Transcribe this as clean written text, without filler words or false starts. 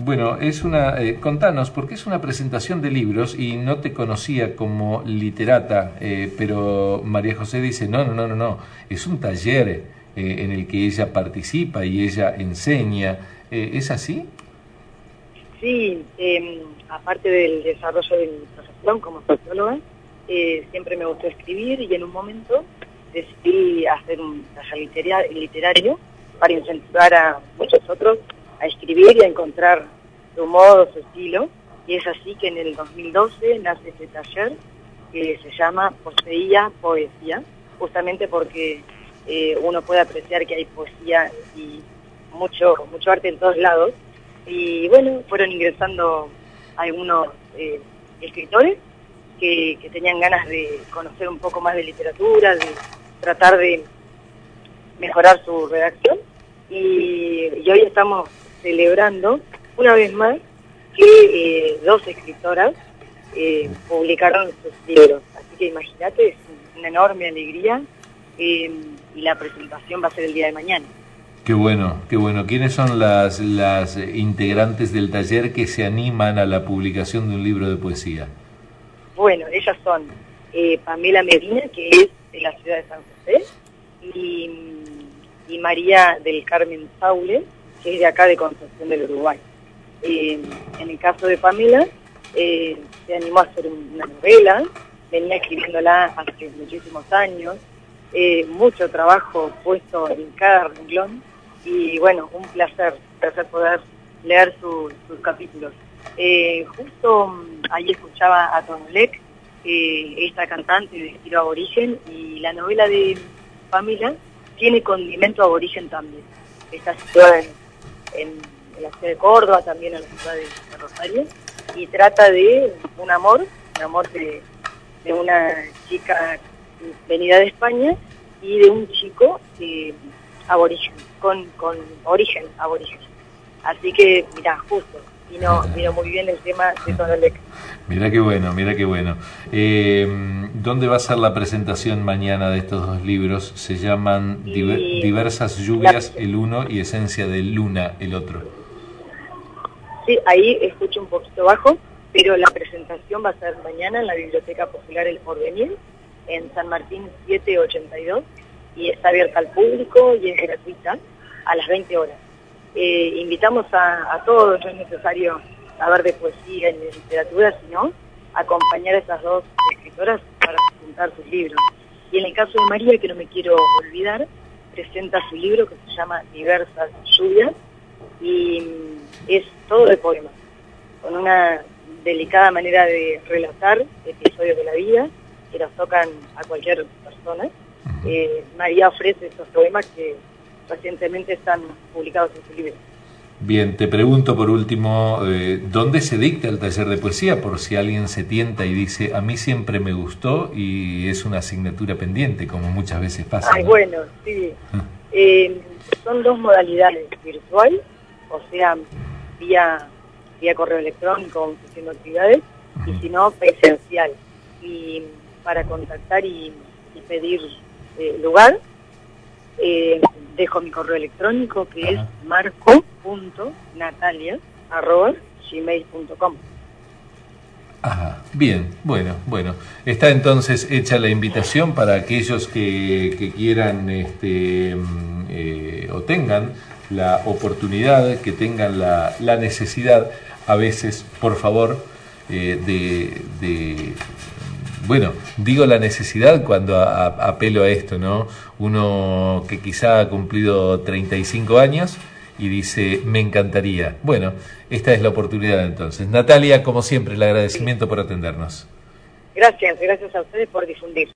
Bueno, contanos, porque es una presentación de libros y no te conocía como literata, pero María José dice, no, es un taller en el que ella participa y ella enseña. ¿Es así? Sí, aparte del desarrollo de mi profesión como socióloga, siempre me gustó escribir y en un momento decidí hacer un taller literario para incentivar a muchos otros a escribir y a encontrar su modo, su estilo. Y es así que en el 2012 nace este taller que se llama Poseía Poesía, justamente porque uno puede apreciar que hay poesía y mucho arte en todos lados. Y bueno, fueron ingresando algunos escritores que tenían ganas de conocer un poco más de literatura, de tratar de mejorar su redacción. Y hoy estamos celebrando una vez más que dos escritoras publicaron sus libros. Así que imagínate, es una enorme alegría y la presentación va a ser el día de mañana. Qué bueno, qué bueno. ¿Quiénes son las integrantes del taller que se animan a la publicación de un libro de poesía? Bueno, ellas son Pamela Medina, que es de la ciudad de San José, y María del Carmen Saule, que es de acá de Concepción del Uruguay. En el caso de Pamela, se animó a hacer una novela, venía escribiéndola hace muchísimos años, mucho trabajo puesto en cada renglón, y bueno, un placer poder leer sus capítulos. Justo ahí escuchaba a Tonolek, esta cantante de estilo aborigen, y la novela de Pamela tiene condimento aborigen también. Está situada en la ciudad de Córdoba, también en la ciudad de Rosario, y trata de un amor de una chica venida de España y de un chico aborigen, con origen aborigen. Así que, mirá, justo, vino muy bien el tema de Tonolek. Mirá qué bueno, mirá qué bueno. ¿Dónde va a ser la presentación mañana de estos dos libros? Se llaman Diversas Lluvias, el uno, y Esencia de Luna, el otro. Sí, ahí escucho un poquito bajo, pero la presentación va a ser mañana en la Biblioteca Popular El Porvenir, en San Martín 782, y está abierta al público y es gratuita a las 20 horas. Invitamos a todos, no es necesario saber de poesía y de literatura, sino acompañar a esas dos escritoras para presentar sus libros. Y en el caso de María, que no me quiero olvidar, presenta su libro que se llama Diversas Lluvias, y es todo de poemas, con una delicada manera de relatar episodios de la vida que nos tocan a cualquier persona. María ofrece estos poemas que recientemente están publicados en su libro. Bien, te pregunto por último, ¿dónde se dicta el taller de poesía? Por si alguien se tienta y dice, a mí siempre me gustó y es una asignatura pendiente, como muchas veces pasa. Ay, ¿no? Bueno, sí. Son dos modalidades, virtual, o sea, vía correo electrónico, haciendo actividades, y si no, presencial. Y para contactar y pedir lugar, dejo mi correo electrónico, que es marco.natalia@gmail.com. Ajá, bien, bueno. Está entonces hecha la invitación para aquellos que quieran o tengan la oportunidad, que tengan la necesidad, a veces, por favor, bueno, digo la necesidad cuando apelo a esto, ¿no? Uno que quizá ha cumplido 35 años y dice, me encantaría. Bueno, esta es la oportunidad entonces. Natalia, como siempre, el agradecimiento por atendernos. Gracias a ustedes por difundir.